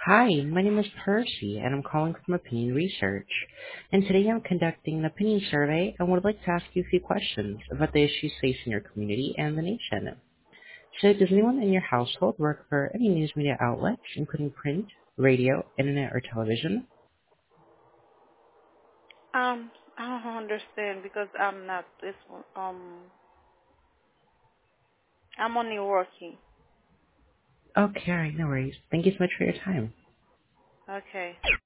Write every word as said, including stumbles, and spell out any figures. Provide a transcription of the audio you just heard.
Hi, my name is Percy, and I'm calling from Opinion Research. And today I'm conducting an opinion survey and would like to ask you a few questions about the issues facing your community and the nation. So, does anyone in your household work for any news media outlets, including print, radio, internet, or television? Um, I don't understand because I'm not this one. Um, I'm only working. Okay, all right, no worries. Thank you so much for your time. Okay.